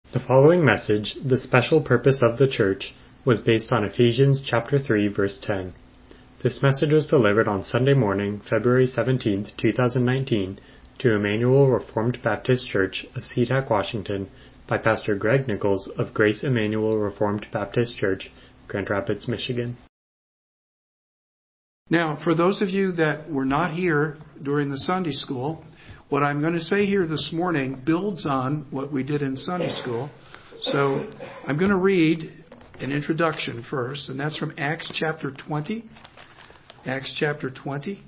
The following message, The Special Purpose of the Church, was based on Ephesians chapter 3, verse 10. This message was delivered on Sunday morning, February 17, 2019, to Emmanuel Reformed Baptist Church of SeaTac, Washington, by Pastor Greg Nichols of Grace Emmanuel Reformed Baptist Church, Grand Rapids, Michigan. Now, for those of you that were not here during the Sunday school, what I'm going to say here this morning builds on what we did in Sunday school. So I'm going to read an introduction first, and that's from Acts chapter 20. Acts chapter 20.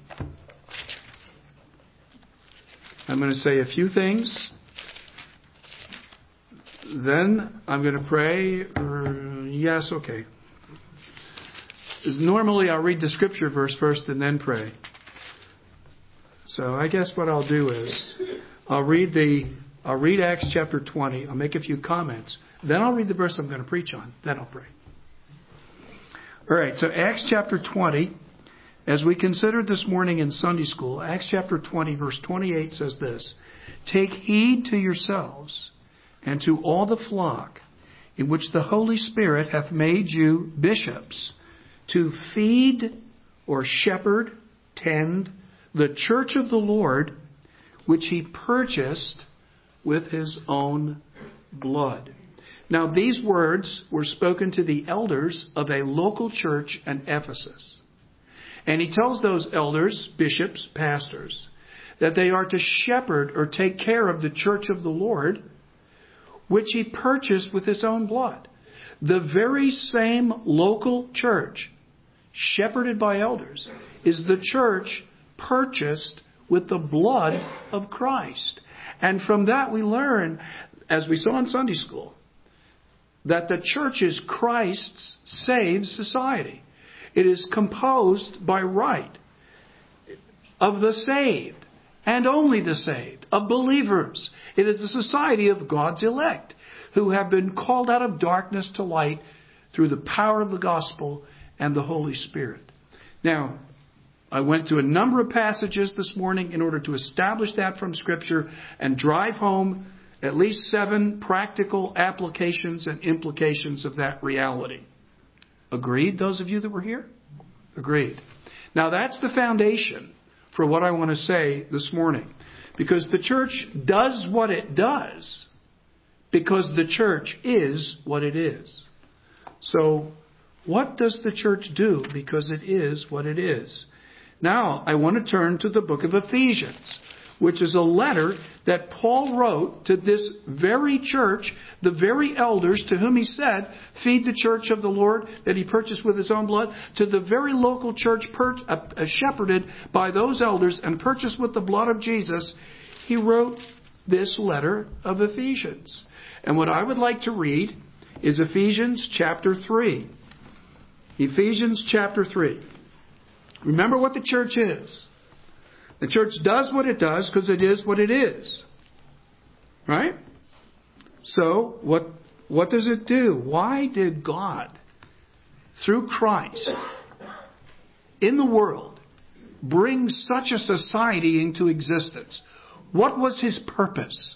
I'm going to say a few things. Then I'm going to pray. Yes, okay. Normally I'll read the scripture verse first and then pray. So I guess what I'll do is I'll read Acts chapter 20. I'll make a few comments. Then I'll read the verse I'm going to preach on. Then I'll pray. All right, so Acts chapter 20, as we considered this morning in Sunday school, Acts chapter 20, verse 28 says this: "Take heed to yourselves and to all the flock in which the Holy Spirit hath made you bishops, to feed or shepherd, tend, the church of the Lord, which he purchased with his own blood." Now, these words were spoken to the elders of a local church in Ephesus. And he tells those elders, bishops, pastors, that they are to shepherd or take care of the church of the Lord, which he purchased with his own blood. The very same local church, shepherded by elders, is the church purchased with the blood of Christ. And from that we learn, as we saw in Sunday school, that the church is Christ's saved society. It is composed by right of the saved, and only the saved, of believers. It is the society of God's elect, who have been called out of darkness to light through the power of the gospel and the Holy Spirit. Now, I went to a number of passages this morning in order to establish that from Scripture and drive home at least 7 practical applications and implications of that reality. Agreed, those of you that were here? Agreed. Now, that's the foundation for what I want to say this morning. Because the church does what it does because the church is what it is. So, what does the church do because it is what it is? Now, I want to turn to the book of Ephesians, which is a letter that Paul wrote to this very church, the very elders to whom he said, feed the church of the Lord that he purchased with his own blood, to the very local church shepherded by those elders and purchased with the blood of Jesus. He wrote this letter of Ephesians. And what I would like to read is Ephesians chapter 3. Ephesians chapter 3. Remember what the church is. The church does what it does because it is what it is. Right? So, what does it do? Why did God, through Christ, in the world, bring such a society into existence? What was his purpose?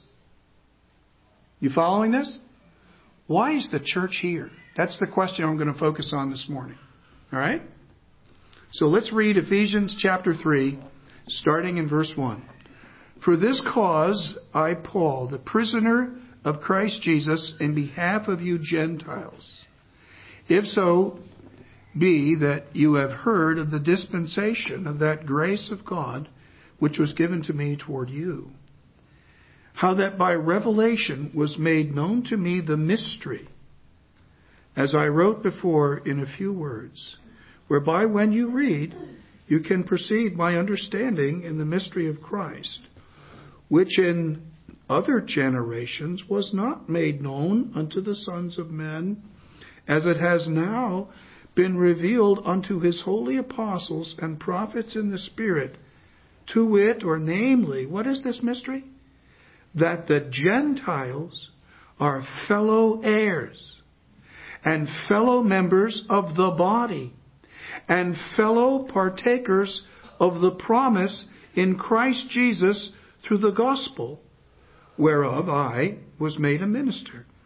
You following this? Why is the church here? That's the question I'm going to focus on this morning. All right? So let's read Ephesians chapter 3, starting in verse 1. "For this cause I, Paul, the prisoner of Christ Jesus, in behalf of you Gentiles, if so be that you have heard of the dispensation of that grace of God, which was given to me toward you, how that by revelation was made known to me the mystery, as I wrote before in a few words, whereby when you read, you can perceive my understanding in the mystery of Christ, which in other generations was not made known unto the sons of men, as it has now been revealed unto his holy apostles and prophets in the Spirit, to wit, or namely, what is this mystery? That the Gentiles are fellow heirs and fellow members of the body, and fellow partakers of the promise in Christ Jesus through the gospel, whereof I was made a minister,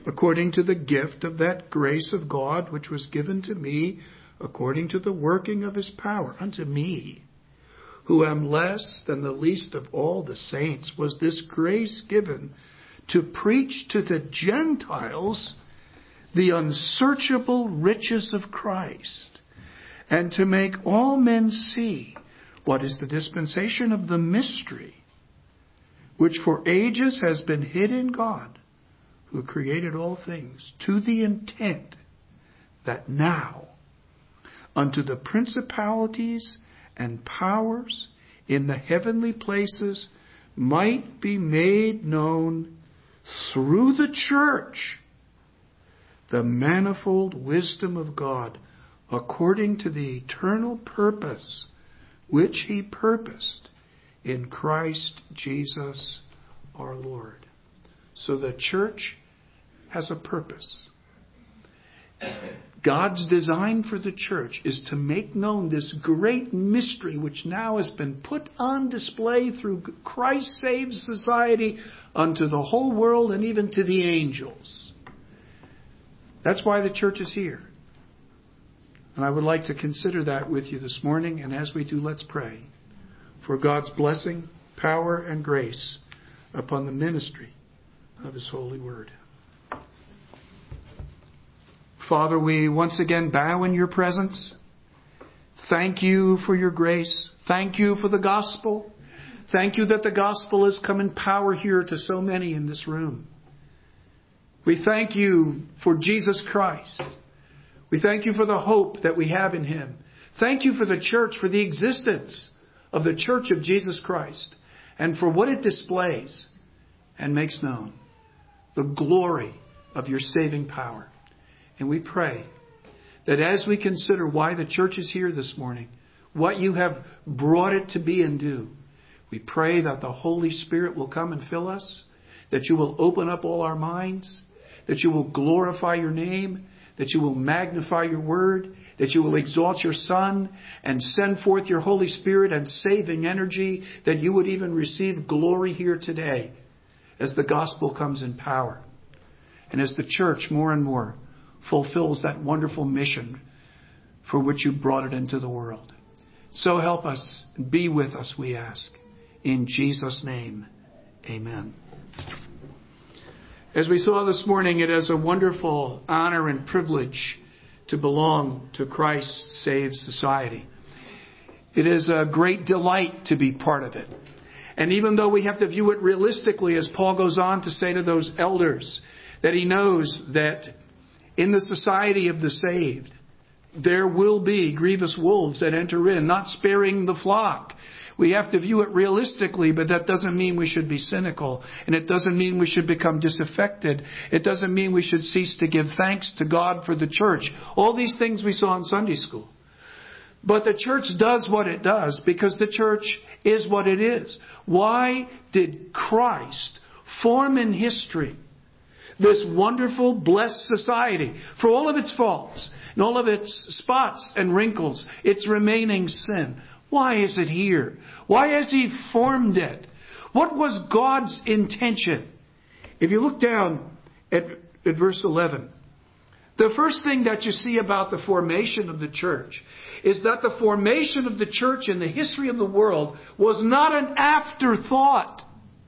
according to the gift of that grace of God which was given to me, according to the working of his power. Unto me, who am less than the least of all the saints, was this grace given to preach to the Gentiles the unsearchable riches of Christ, and to make all men see what is the dispensation of the mystery, which for ages has been hid in God, who created all things, to the intent that now unto the principalities and powers in the heavenly places might be made known through the church the manifold wisdom of God, according to the eternal purpose which he purposed in Christ Jesus our Lord. So the church has a purpose. God's design for the church is to make known this great mystery which now has been put on display through Christ Saves Society unto the whole world and even to the angels. That's why the church is here. And I would like to consider that with you this morning. And as we do, let's pray for God's blessing, power, and grace upon the ministry of his holy word. Father, we once again bow in your presence. Thank you for your grace. Thank you for the gospel. Thank you that the gospel has come in power here to so many in this room. We thank you for Jesus Christ. We thank you for the hope that we have in him. Thank you for the church, for the existence of the church of Jesus Christ, and for what it displays and makes known, the glory of your saving power. And we pray that as we consider why the church is here this morning, what you have brought it to be and do, we pray that the Holy Spirit will come and fill us, that you will open up all our minds, that you will glorify your name, that you will magnify your word, that you will exalt your Son and send forth your Holy Spirit and saving energy, that you would even receive glory here today as the gospel comes in power. And as the church more and more fulfills that wonderful mission for which you brought it into the world. So help us, be with us, we ask. In Jesus' name, amen. As we saw this morning, it is a wonderful honor and privilege to belong to Christ Saves Society. It is a great delight to be part of it. And even though we have to view it realistically, as Paul goes on to say to those elders, that he knows that in the society of the saved, there will be grievous wolves that enter in, not sparing the flock. We have to view it realistically, but that doesn't mean we should be cynical. And it doesn't mean we should become disaffected. It doesn't mean we should cease to give thanks to God for the church. All these things we saw in Sunday school. But the church does what it does because the church is what it is. Why did Christ form in history this wonderful, blessed society, for all of its faults and all of its spots and wrinkles, its remaining sin? Why is it here? Why has he formed it? What was God's intention? If you look down at verse 11, the first thing that you see about the formation of the church is that the formation of the church in the history of the world was not an afterthought.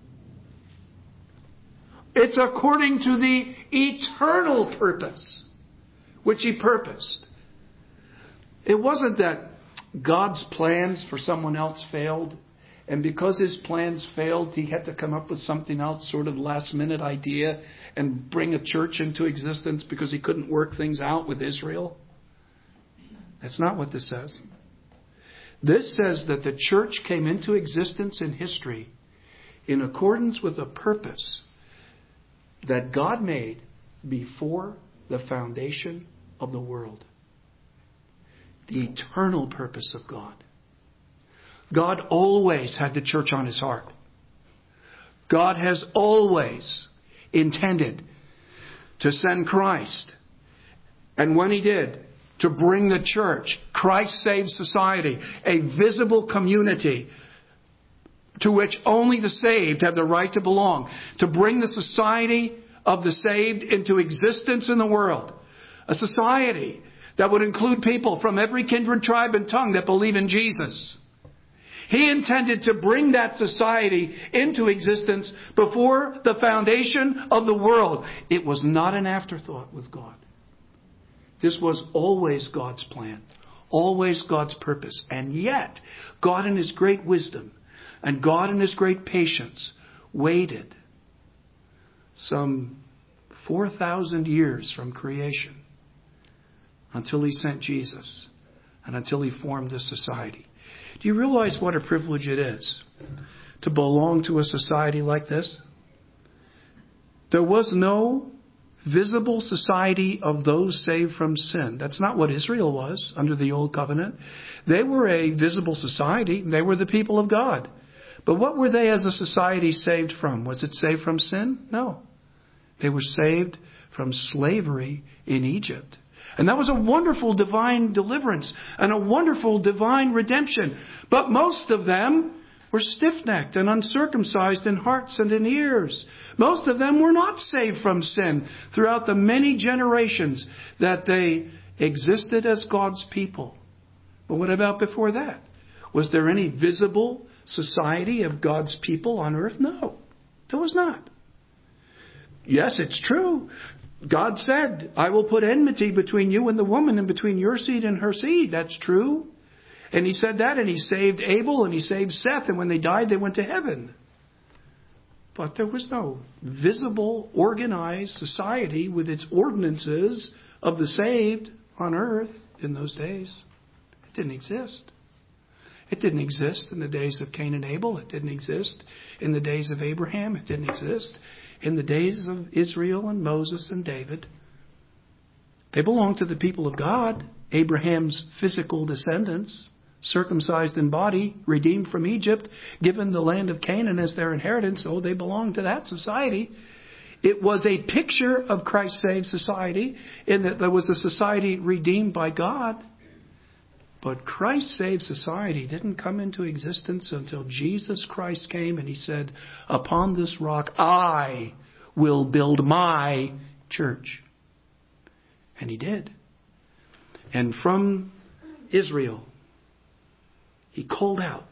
It's according to the eternal purpose which he purposed. It wasn't that God's plans for someone else failed, and because his plans failed, he had to come up with something else, sort of last-minute idea, and bring a church into existence because he couldn't work things out with Israel. That's not what this says. This says that the church came into existence in history in accordance with a purpose that God made before the foundation of the world. The eternal purpose of God. God always had the church on his heart. God has always intended to send Christ. And when he did, to bring the church, Christ Saves Society, a visible community to which only the saved have the right to belong, to bring the society of the saved into existence in the world. A society that would include people from every kindred, tribe, and tongue that believe in Jesus. He intended to bring that society into existence before the foundation of the world. It was not an afterthought with God. This was always God's plan, always God's purpose. And yet, God in His great wisdom and God in His great patience waited some 4,000 years from creation until He sent Jesus and until He formed this society. Do you realize what a privilege it is to belong to a society like this? There was no visible society of those saved from sin. That's not what Israel was under the Old Covenant. They were a visible society. They were the people of God. But what were they as a society saved from? Was it saved from sin? No. They were saved from slavery in Egypt. And that was a wonderful divine deliverance and a wonderful divine redemption. But most of them were stiff-necked and uncircumcised in hearts and in ears. Most of them were not saved from sin throughout the many generations that they existed as God's people. But what about before that? Was there any visible society of God's people on earth? No, there was not. Yes, it's true. God said, I will put enmity between you and the woman and between your seed and her seed. That's true. And He said that, and He saved Abel and He saved Seth, and when they died, they went to heaven. But there was no visible, organized society with its ordinances of the saved on earth in those days. It didn't exist. It didn't exist in the days of Cain and Abel. It didn't exist in the days of Abraham. It didn't exist in the days of Israel and Moses and David. They belonged to the people of God, Abraham's physical descendants, circumcised in body, redeemed from Egypt, given the land of Canaan as their inheritance. Oh, they belonged to that society. It was a picture of Christ's saved society in that there was a society redeemed by God. But Christ's saved society didn't come into existence until Jesus Christ came and He said, upon this rock I will build my church. And He did. And from Israel, He culled out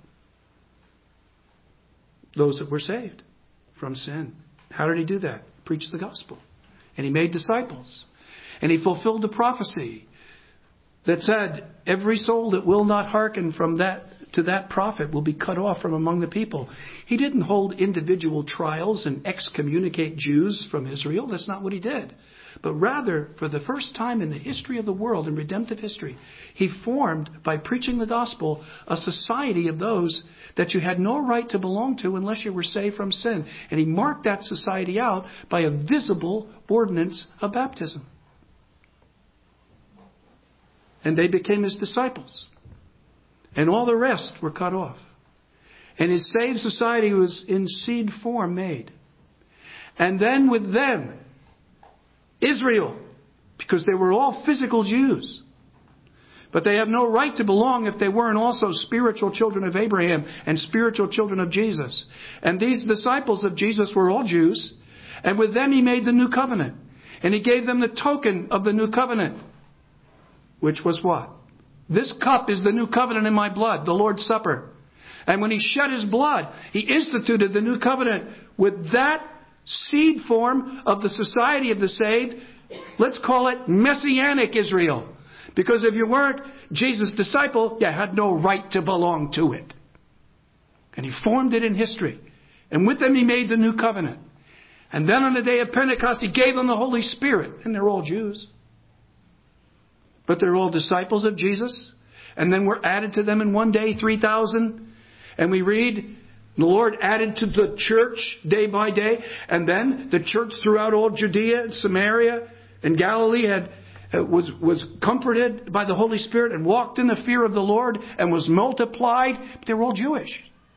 those that were saved from sin. How did He do that? Preach the gospel. And He made disciples. And He fulfilled the prophecy that said, every soul that will not hearken from that to that prophet will be cut off from among the people. He didn't hold individual trials and excommunicate Jews from Israel. That's not what He did. But rather, for the first time in the history of the world, in redemptive history, He formed, by preaching the gospel, a society of those that you had no right to belong to unless you were saved from sin. And He marked that society out by a visible ordinance of baptism. And they became His disciples. And all the rest were cut off. And His saved society was in seed form made. And then with them, Israel, because they were all physical Jews. But they have no right to belong if they weren't also spiritual children of Abraham and spiritual children of Jesus. And these disciples of Jesus were all Jews. And with them He made the new covenant. And He gave them the token of the new covenant. Which was what? This cup is the new covenant in my blood, the Lord's Supper. And when He shed His blood, He instituted the new covenant with that seed form of the society of the saved. Let's call it Messianic Israel. Because if you weren't Jesus' disciple, you had no right to belong to it. And He formed it in history. And with them He made the new covenant. And then on the day of Pentecost, He gave them the Holy Spirit. And they're all Jews. But they're all disciples of Jesus. And then were added to them in one day 3,000. And we read, the Lord added to the church day by day. And then the church throughout all Judea and Samaria and Galilee was comforted by the Holy Spirit and walked in the fear of the Lord and was multiplied. But they were all Jewish.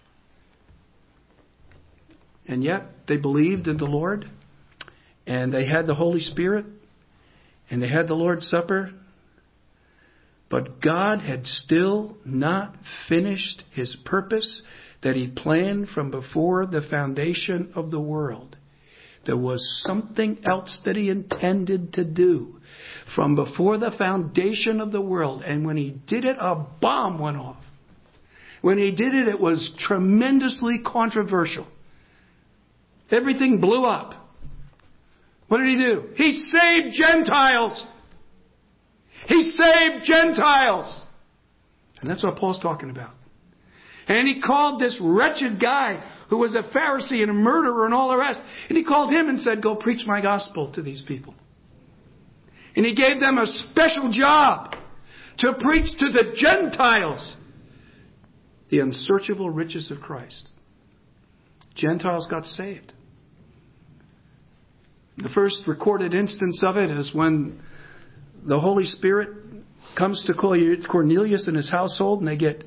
And yet they believed in the Lord. And they had the Holy Spirit. And they had the Lord's Supper. But God had still not finished His purpose that He planned from before the foundation of the world. There was something else that He intended to do from before the foundation of the world. And when He did it, a bomb went off. When He did it, it was tremendously controversial. Everything blew up. What did He do? He saved Gentiles. He saved Gentiles. And that's what Paul's talking about. And He called this wretched guy who was a Pharisee and a murderer and all the rest. And He called him and said, go preach my gospel to these people. And He gave them a special job to preach to the Gentiles the unsearchable riches of Christ. Gentiles got saved. The first recorded instance of it is when the Holy Spirit comes to Cornelius and his household, and they get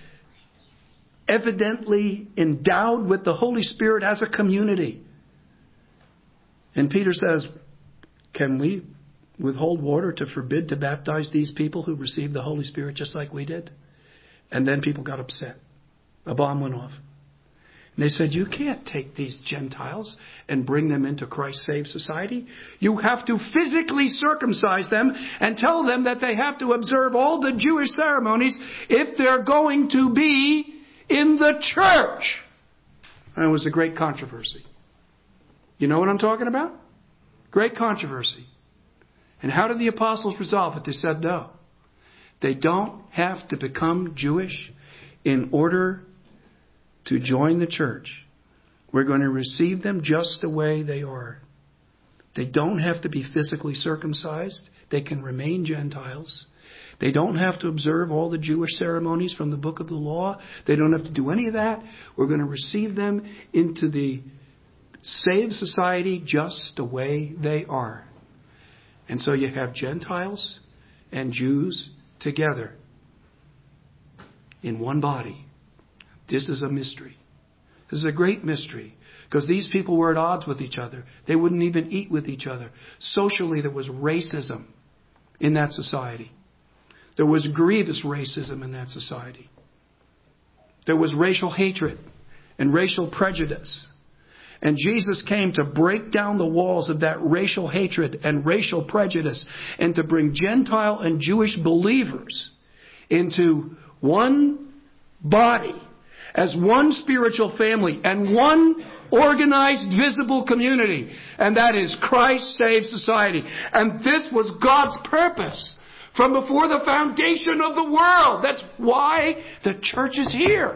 evidently endowed with the Holy Spirit as a community. And Peter says, can we withhold water to forbid to baptize these people who received the Holy Spirit just like we did? And then people got upset. A bomb went off. And they said, you can't take these Gentiles and bring them into Christ's saved society. You have to physically circumcise them and tell them that they have to observe all the Jewish ceremonies if they're going to be in the church. And it was a great controversy. You know what I'm talking about? Great controversy. And how did the apostles resolve it? They said no. They don't have to become Jewish in order to join the church. We're going to receive them just the way they are. They don't have to be physically circumcised. They can remain Gentiles. They don't have to observe all the Jewish ceremonies from the book of the law. They don't have to do any of that. We're going to receive them into the saved society just the way they are. And so you have Gentiles and Jews together in one body. This is a mystery. This is a great mystery. Because these people were at odds with each other. They wouldn't even eat with each other. Socially, there was racism in that society. There was grievous racism in that society. There was racial hatred and racial prejudice. And Jesus came to break down the walls of that racial hatred and racial prejudice and to bring Gentile and Jewish believers into one body, as one spiritual family and one organized, visible community. And that is Christ Saved Society. And this was God's purpose from before the foundation of the world. That's why the church is here.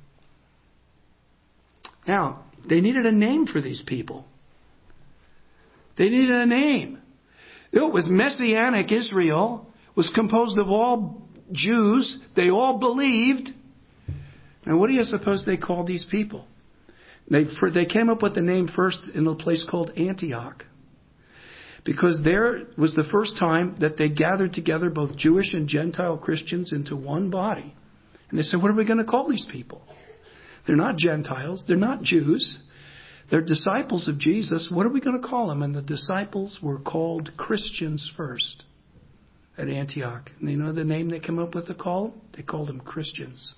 Now, they needed a name for these people. They needed a name. It was Messianic Israel. It was composed of all Jews. They all believed. Now, what do you suppose they called these people? They came up with the name first in a place called Antioch. Because there was the first time that they gathered together both Jewish and Gentile Christians into one body. And they said, what are we going to call these people? They're not Gentiles. They're not Jews. They're disciples of Jesus. What are we going to call them? And the disciples were called Christians first at Antioch. And you know the name they came up with to call them? They called them Christians.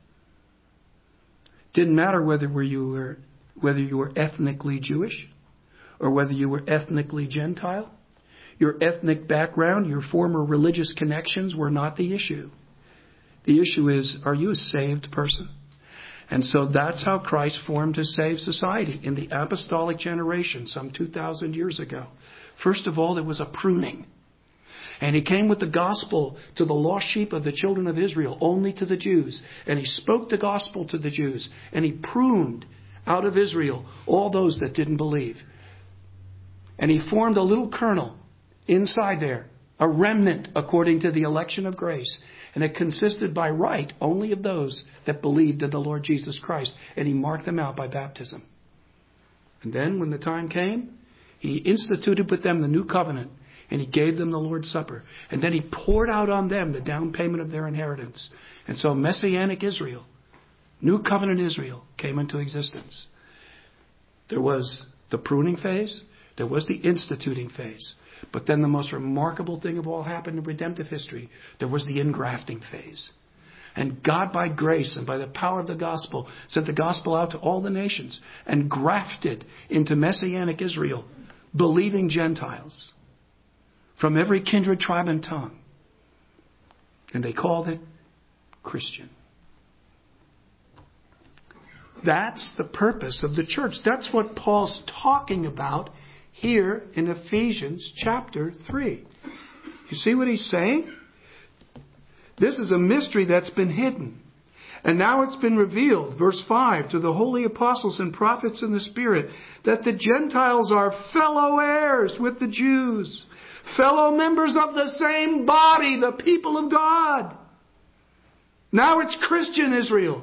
Didn't matter whether you were ethnically Jewish or whether you were ethnically Gentile. Your ethnic background, your former religious connections were not the issue. The issue is, are you a saved person? And so that's how Christ formed His saved society in the apostolic generation some 2,000 years ago. First of all, there was a pruning. And He came with the gospel to the lost sheep of the children of Israel, only to the Jews. And He spoke the gospel to the Jews. And He pruned out of Israel all those that didn't believe. And He formed a little kernel inside there, a remnant according to the election of grace. And it consisted by right only of those that believed in the Lord Jesus Christ. And He marked them out by baptism. And then when the time came, He instituted with them the new covenant. And He gave them the Lord's Supper. And then He poured out on them the down payment of their inheritance. And so Messianic Israel, New Covenant Israel, came into existence. There was the pruning phase. There was the instituting phase. But then the most remarkable thing of all happened in redemptive history. There was the engrafting phase. And God, by grace and by the power of the gospel, sent the gospel out to all the nations and grafted into Messianic Israel believing Gentiles from every kindred, tribe, and tongue. And they called it Christian. That's the purpose of the church. That's what Paul's talking about here in Ephesians chapter 3. You see what he's saying? This is a mystery that's been hidden. And now it's been revealed, verse 5, to the holy apostles and prophets in the Spirit, that the Gentiles are fellow heirs with the Jews, fellow members of the same body, the people of God. Now it's Christian Israel.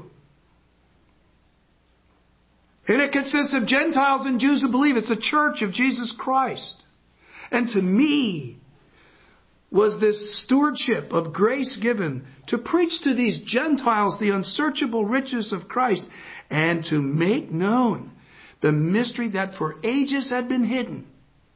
And it consists of Gentiles and Jews who believe. It's the church of Jesus Christ. And to me was this stewardship of grace given to preach to these Gentiles the unsearchable riches of Christ and to make known the mystery that for ages had been hidden.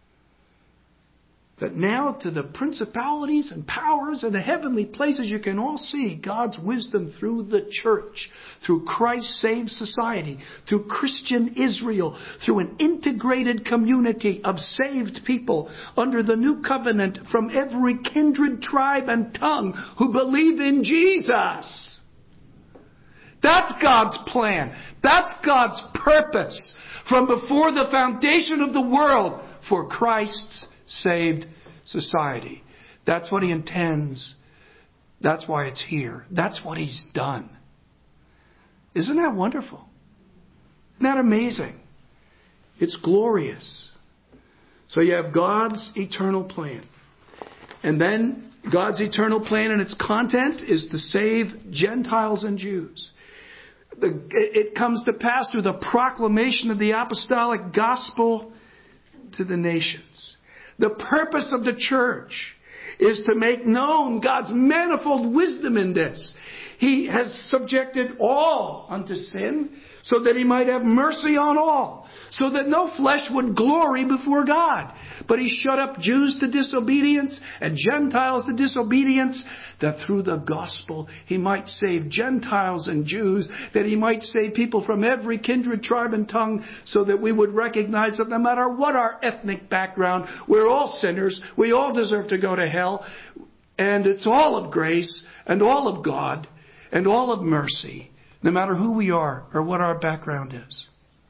That now to the principalities and powers and the heavenly places you can all see God's wisdom through the church, through Christ's saved society, through Christian Israel, through an integrated community of saved people under the new covenant from every kindred, tribe, and tongue who believe in Jesus. That's God's plan. That's God's purpose from before the foundation of the world for Christ's saved society. That's what He intends. That's why it's here. That's what He's done. Isn't that wonderful? Isn't that amazing? It's glorious. So you have God's eternal plan. And then God's eternal plan and its content is to save Gentiles and Jews. It comes to pass through the proclamation of the apostolic gospel to the nations. The purpose of the church is to make known God's manifold wisdom in this. He has subjected all unto sin so that He might have mercy on all, so that no flesh would glory before God. But He shut up Jews to disobedience and Gentiles to disobedience, that through the gospel He might save Gentiles and Jews, that He might save people from every kindred, tribe, and tongue, so that we would recognize that no matter what our ethnic background, we're all sinners, we all deserve to go to hell, and it's all of grace and all of God and all of mercy, no matter who we are or what our background is.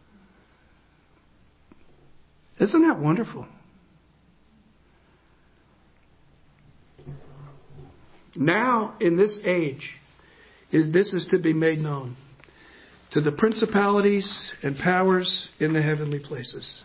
Isn't that wonderful? Now, in this age, this is to be made known to the principalities and powers in the heavenly places.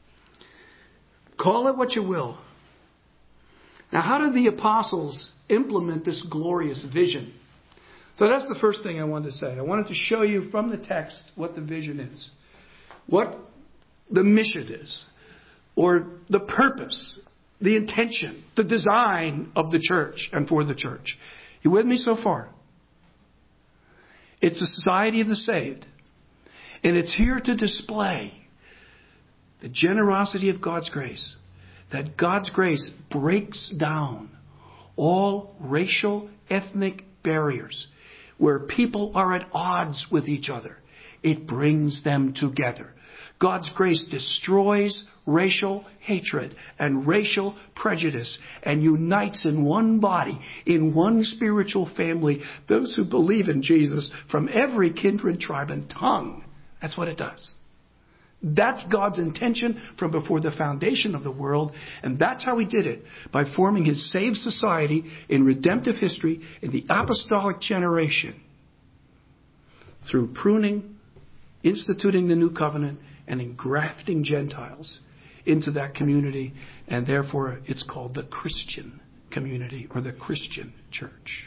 Call it what you will. Now, how did the apostles implement this glorious vision? So that's the first thing I wanted to say. I wanted to show you from the text what the vision is, what the mission is, or the purpose, the intention, the design of the church and for the church. You with me so far? It's a society of the saved. And it's here to display the generosity of God's grace. That God's grace breaks down all racial, ethnic barriers where people are at odds with each other. It brings them together. God's grace destroys racial hatred and racial prejudice and unites in one body, in one spiritual family, those who believe in Jesus from every kindred, tribe, and tongue. That's what it does. That's God's intention from before the foundation of the world, and that's how He did it, by forming His saved society in redemptive history in the apostolic generation through pruning, instituting the new covenant, and engrafting Gentiles into that community, and therefore it's called the Christian community or the Christian church.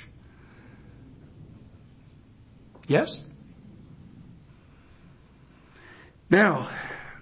Yes? Now,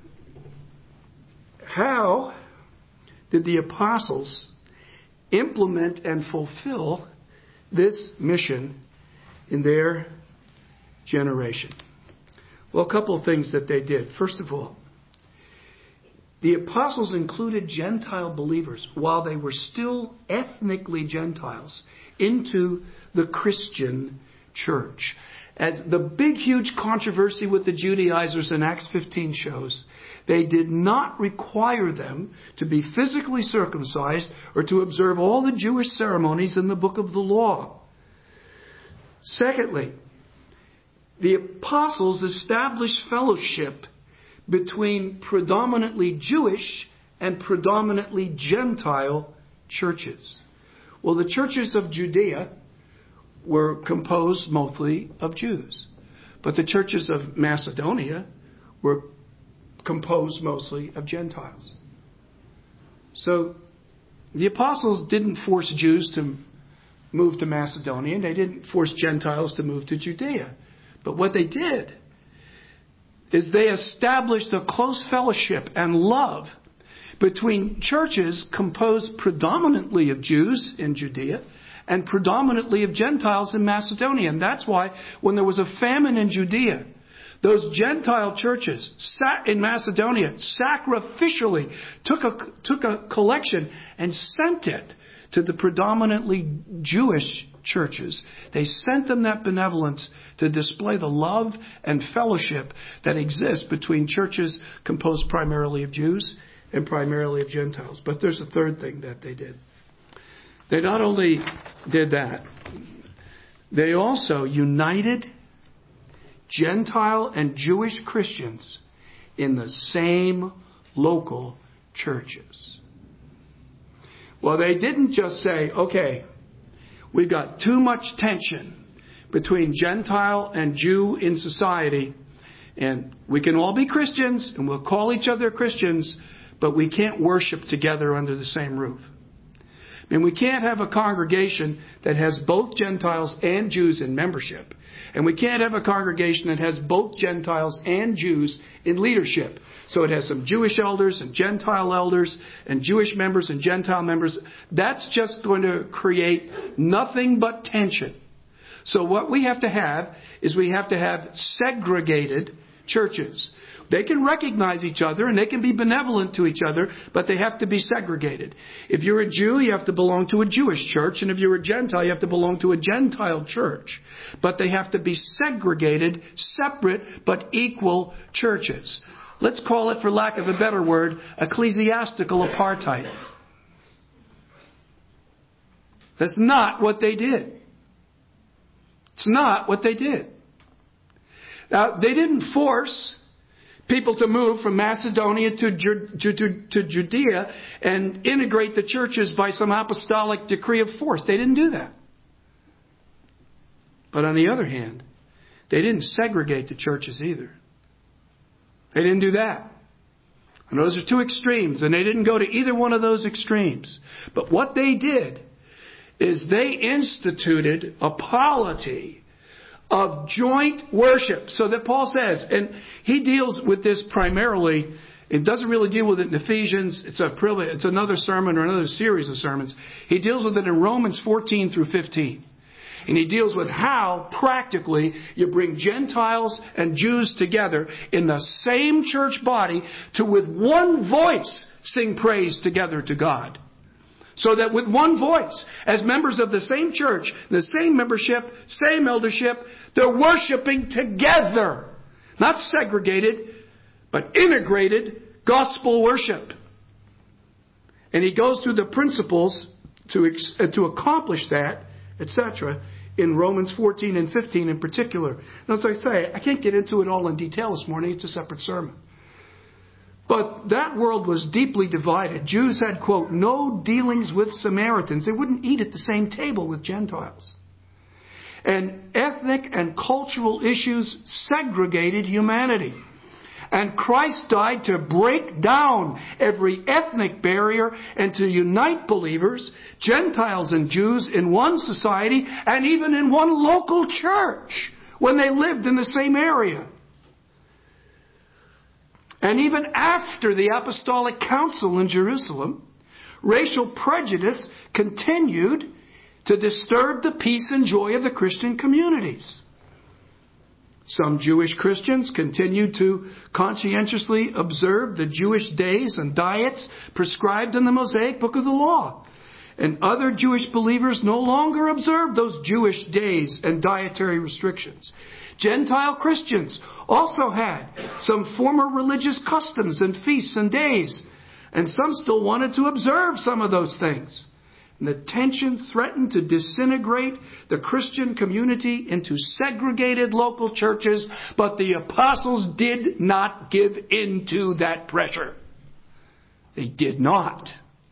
how did the apostles implement and fulfill this mission in their generation? Well, a couple of things that they did. First of all, the apostles included Gentile believers while they were still ethnically Gentiles into the Christian church. As the big, huge controversy with the Judaizers in Acts 15 shows, they did not require them to be physically circumcised or to observe all the Jewish ceremonies in the book of the law. Secondly, the apostles established fellowship between predominantly Jewish and predominantly Gentile churches. Well, the churches of Judea were composed mostly of Jews. But the churches of Macedonia were composed mostly of Gentiles. So the apostles didn't force Jews to move to Macedonia, and they didn't force Gentiles to move to Judea. But what they did is they established a close fellowship and love between churches composed predominantly of Jews in Judea and predominantly of Gentiles in Macedonia. And that's why when there was a famine in Judea, those Gentile churches in Macedonia sacrificially took a collection and sent it to the predominantly Jewish churches. They sent them that benevolence to display the love and fellowship that exists between churches composed primarily of Jews and primarily of Gentiles. But there's a third thing that they did. They not only did that, they also united Gentile and Jewish Christians in the same local churches. Well, they didn't just say, okay, we've got too much tension between Gentile and Jew in society, and we can all be Christians, and we'll call each other Christians, but we can't worship together under the same roof. I mean, we can't have a congregation that has both Gentiles and Jews in membership. And we can't have a congregation that has both Gentiles and Jews in leadership. So it has some Jewish elders and Gentile elders and Jewish members and Gentile members. That's just going to create nothing but tension. So what we have to have is we have to have segregated churches. They can recognize each other and they can be benevolent to each other, but they have to be segregated. If you're a Jew, you have to belong to a Jewish church, and if you're a Gentile, you have to belong to a Gentile church. But they have to be segregated, separate, but equal churches. Let's call it, for lack of a better word, ecclesiastical apartheid. That's not what they did. It's not what they did. Now, they didn't force people to move from Macedonia to Judea and integrate the churches by some apostolic decree of force. They didn't do that. But on the other hand, they didn't segregate the churches either. They didn't do that. And those are two extremes, and they didn't go to either one of those extremes. But what they did is they instituted a polity of joint worship. So that Paul says, and he deals with this primarily, it doesn't really deal with it in Ephesians, it's another sermon or another series of sermons. He deals with it in Romans 14 through 15. And he deals with how practically you bring Gentiles and Jews together in the same church body to with one voice sing praise together to God. So that with one voice, as members of the same church, the same membership, same eldership, they're worshiping together. Not segregated, but integrated gospel worship. And he goes through the principles to accomplish that, etc., in Romans 14 and 15 in particular. Now, as I say, I can't get into it all in detail this morning. It's a separate sermon. But that world was deeply divided. Jews had, quote, no dealings with Samaritans. They wouldn't eat at the same table with Gentiles. And ethnic and cultural issues segregated humanity. And Christ died to break down every ethnic barrier and to unite believers, Gentiles and Jews, in one society and even in one local church when they lived in the same area. And even after the Apostolic Council in Jerusalem, racial prejudice continued to disturb the peace and joy of the Christian communities. Some Jewish Christians continued to conscientiously observe the Jewish days and diets prescribed in the Mosaic Book of the Law. And other Jewish believers no longer observed those Jewish days and dietary restrictions. Gentile Christians also had some former religious customs and feasts and days, and some still wanted to observe some of those things. And the tension threatened to disintegrate the Christian community into segregated local churches, but the apostles did not give in to that pressure. They did not.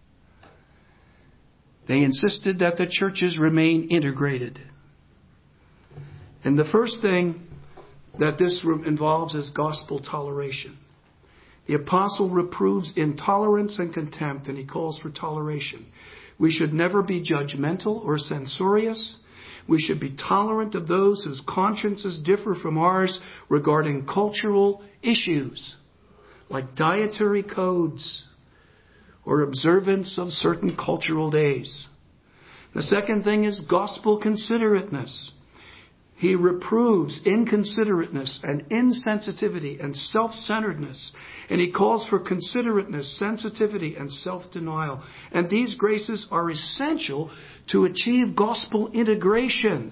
They insisted that the churches remain integrated. And the first thing that this involves is gospel toleration. The apostle reproves intolerance and contempt, and he calls for toleration. We should never be judgmental or censorious. We should be tolerant of those whose consciences differ from ours regarding cultural issues, like dietary codes or observance of certain cultural days. The second thing is gospel considerateness. He reproves inconsiderateness and insensitivity and self-centeredness. And he calls for considerateness, sensitivity, and self-denial. And these graces are essential to achieve gospel integration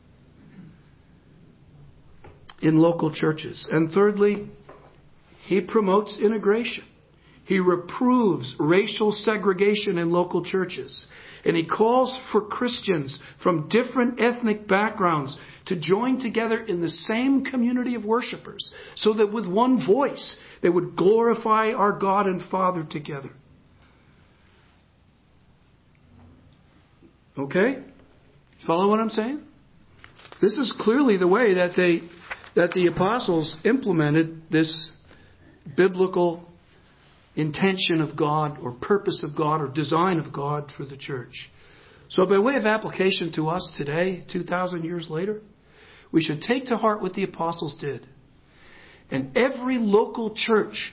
in local churches. And thirdly, he promotes integration. He reproves racial segregation in local churches. And he calls for Christians from different ethnic backgrounds to join together in the same community of worshipers, so that with one voice they would glorify our God and Father together. Okay? Follow what I'm saying? This is clearly the way that the apostles implemented this biblical intention of God or purpose of God or design of God for the church. So by way of application to us today, 2,000 years later, we should take to heart what the apostles did. And every local church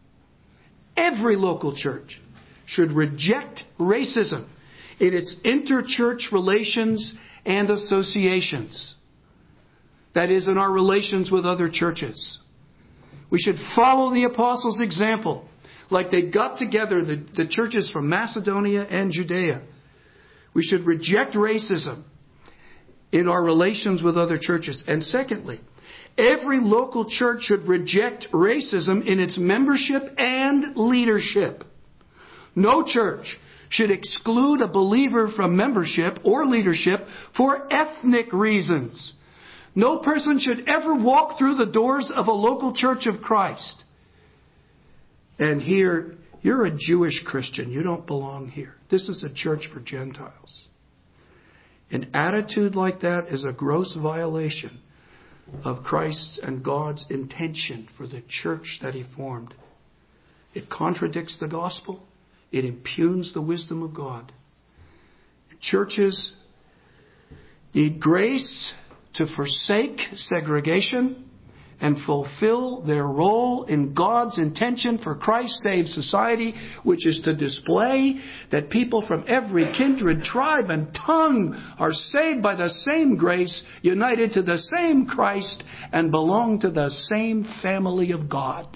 should reject racism in its interchurch relations and associations. That is, in our relations with other churches. We should follow the apostles' example. Like they got together, the churches from Macedonia and Judea. We should reject racism in our relations with other churches. And secondly, every local church should reject racism in its membership and leadership. No church should exclude a believer from membership or leadership for ethnic reasons. No person should ever walk through the doors of a local church of Christ and hear, "You're a Jewish Christian. You don't belong here. This is a church for Gentiles." An attitude like that is a gross violation of Christ's and God's intention for the church that He formed. It contradicts the gospel. It impugns the wisdom of God. Churches need grace to forsake segregation and fulfill their role in God's intention for Christ-saved society, which is to display that people from every kindred, tribe, and tongue are saved by the same grace, united to the same Christ, and belong to the same family of God.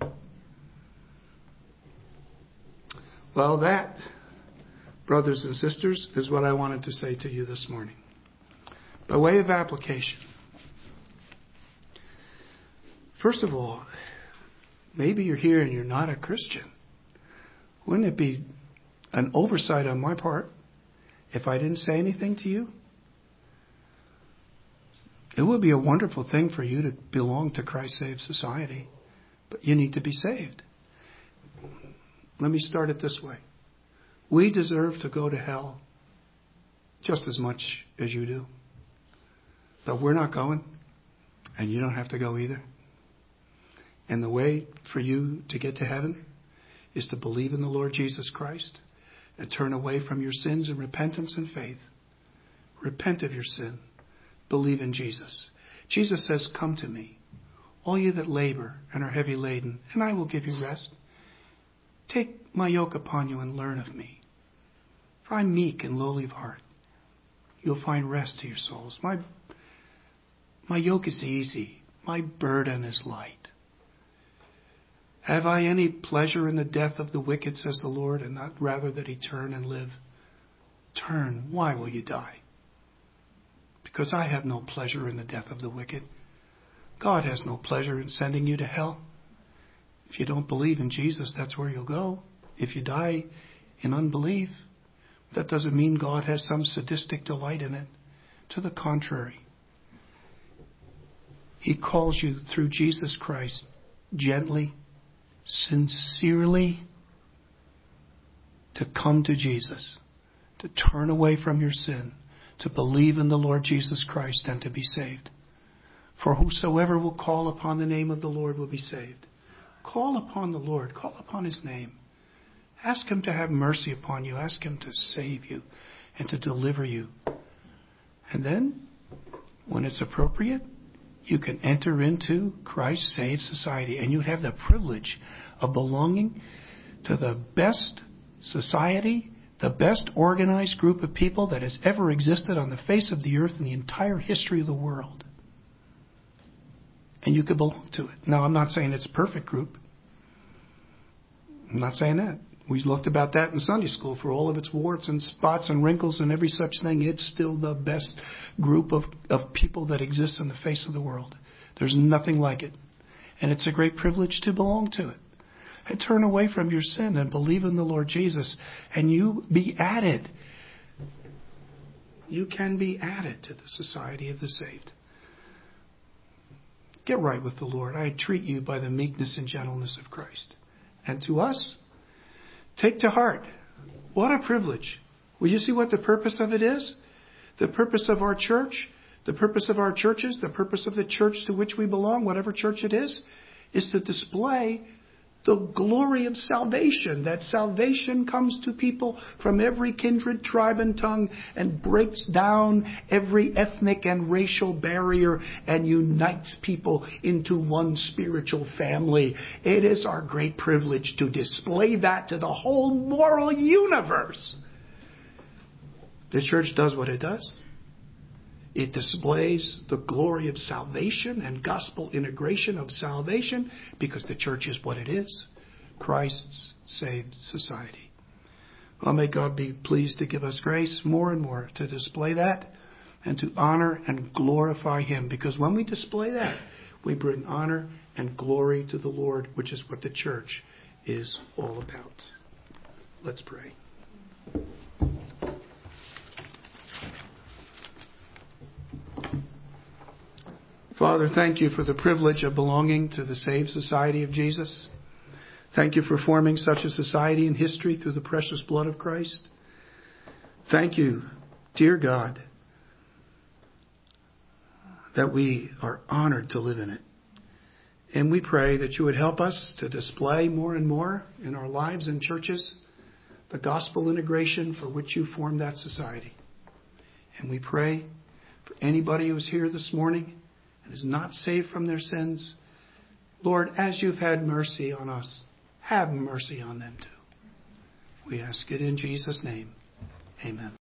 Well, that, brothers and sisters, is what I wanted to say to you this morning. By way of application, first of all, maybe you're here and you're not a Christian. Wouldn't it be an oversight on my part if I didn't say anything to you? It would be a wonderful thing for you to belong to Christ-saved society, but you need to be saved. Let me start it this way. We deserve to go to hell just as much as you do. But we're not going, and you don't have to go either. And the way for you to get to heaven is to believe in the Lord Jesus Christ and turn away from your sins in repentance and faith. Repent of your sin. Believe in Jesus. Jesus says, "Come to me, all you that labor and are heavy laden, and I will give you rest. Take my yoke upon you and learn of me. For I'm meek and lowly of heart. You'll find rest to your souls. My yoke is easy. My burden is light. Have I any pleasure in the death of the wicked, says the Lord, and not rather that he turn and live? Turn. Why will you die? Because I have no pleasure in the death of the wicked. God has no pleasure in sending you to hell. If you don't believe in Jesus, that's where you'll go. If you die in unbelief, that doesn't mean God has some sadistic delight in it. To the contrary. He calls you through Jesus Christ gently, sincerely, to come to Jesus, to turn away from your sin, to believe in the Lord Jesus Christ and to be saved. For whosoever will call upon the name of the Lord will be saved. Call upon the Lord. Call upon His name. Ask Him to have mercy upon you. Ask Him to save you and to deliver you. And then, when it's appropriate, you can enter into Christ's saved society. And you have the privilege of belonging to the best society, the best organized group of people that has ever existed on the face of the earth in the entire history of the world. And you could belong to it. Now, I'm not saying it's a perfect group. I'm not saying that. We looked about that in Sunday school. For all of its warts and spots and wrinkles and every such thing, it's still the best group of people that exists on the face of the world. There's nothing like it. And it's a great privilege to belong to it. And turn away from your sin and believe in the Lord Jesus, and you be added. You can be added to the society of the saved. Get right with the Lord. I entreat you by the meekness and gentleness of Christ. And to us, take to heart. What a privilege. Will you see what the purpose of it is? The purpose of our church, the purpose of our churches, the purpose of the church to which we belong, whatever church it is to display the glory of salvation. That salvation comes to people from every kindred, tribe, and tongue and breaks down every ethnic and racial barrier and unites people into one spiritual family. It is our great privilege to display that to the whole moral universe. The church does what it does. It displays the glory of salvation and gospel integration of salvation because the church is what it is. Christ's saved society. Well, may God be pleased to give us grace more and more to display that and to honor and glorify Him. Because when we display that, we bring honor and glory to the Lord, which is what the church is all about. Let's pray. Father, thank you for the privilege of belonging to the saved society of Jesus. Thank you for forming such a society in history through the precious blood of Christ. Thank you, dear God, that we are honored to live in it. And we pray that you would help us to display more and more in our lives and churches the gospel integration for which you formed that society. And we pray for anybody who's here this morning and is not saved from their sins, Lord, as you've had mercy on us, have mercy on them too. We ask it in Jesus' name. Amen.